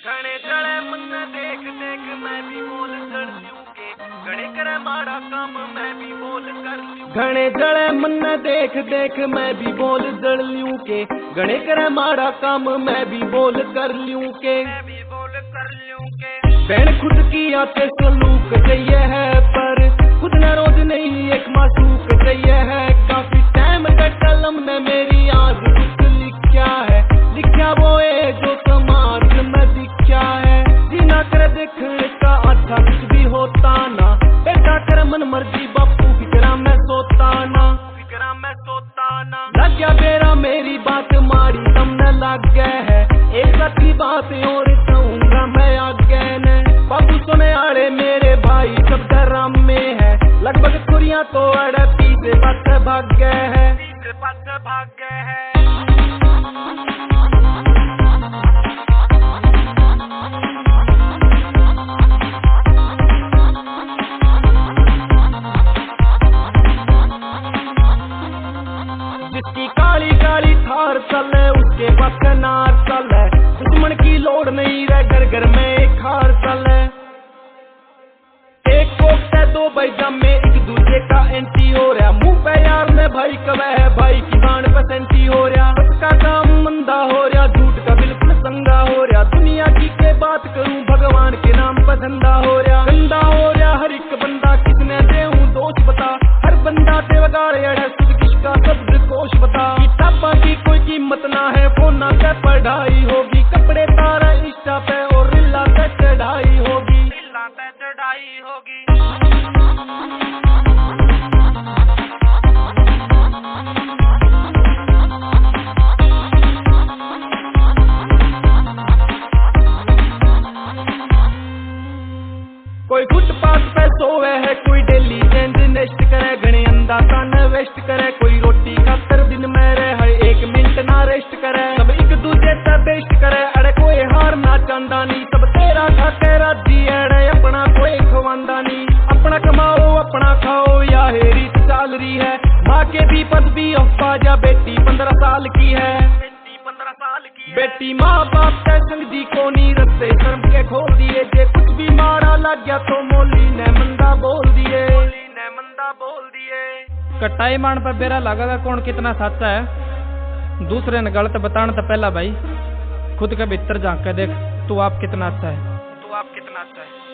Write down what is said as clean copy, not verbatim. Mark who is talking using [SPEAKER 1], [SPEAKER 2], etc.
[SPEAKER 1] घने जड़े मन देख देख मैं भी बोल कर लूं के घने करे माड़ा काम मैं भी बोल कर लूं। घने जड़े मन देख देख मैं भी बोल जड़ लूं के घने करे माड़ा काम मैं भी बोल कर लूं के बहन खुद की आते सलूक चाहिए है पर खुद न रोज नहीं एक मासूक चाहिए है। काफी टाइम तक कलम ने मेरी आज कुछ लिखा वो है जो समाज में दिखा है। जीना कर देखने का अच्छा कुछ भी होता ना बेटा कर मन मर्जी बापू फिक्रा मैं सोता ना लग गया बेरा मेरी बात मारी तुमने लग गए है एक सच्ची बात और कहूंगा मैं आगे ने बाबू सुने आड़े मेरे भाई सब डराम में है लगभग खुरियां तो अड़े पीछे पास भाग गए है। जिसकी काली काली थार चले उसके बस नार चले दुश्मन की लोड़ नहीं रह घर घर में एक हार चले। एक कोक से दो भाई जमे एक दूसरे का एंटी हो रहा मुंह पे यार में भाई कवे है भाई की बाण पे सेंटी हो रहा सबका काम मंदा हो रहा झूठ का बिल्कुल संगा हो रहा दुनिया की के बात करूं भगवान के नाम पर धंधा हो रहा गंदा हो रहा हर एक बंदा किसने देऊं दोष बता हर बंदा ते वगाड़े अड़े खुद किसका शब्द कोश बता किताबा की कोई कीमत ना है फोना पे पढ़ाई होगी कपड़े तारा इंस्टा पे और रिल्ला पे चढ़ाई होगी। कोई फुटपाथ पे सोवे है कोई डेली चेंज नेस्ट करे घने अंदा सन वेस्ट करे कोई रोटी खातर दिन में रहे हर एक मिनट ना रेस्ट करे सब एक दूसरे से बेस्ट करे अरे कोई हार ना चांदा नहीं सब तेरा खाते राजी अरे अपना कोई खवांदा नहीं अपना कमाओ अपना खाओ या हेरी चाल रही है माँ के भी पद भी अफवाह जा बेटी 15 साल की है बेटी माँ बाप के संग दी को नी रस्ते शर्म के खोल दिए जे कुछ भी मारा लग गया तो मोली ने मंदा बोल दिए।
[SPEAKER 2] कटाई मान पर बेरा लगेगा कौन कितना सच्चा है दूसरे ने गलत बताने तो पहला भाई खुद के भीतर झांक के देख तू आप कितना अच्छा है।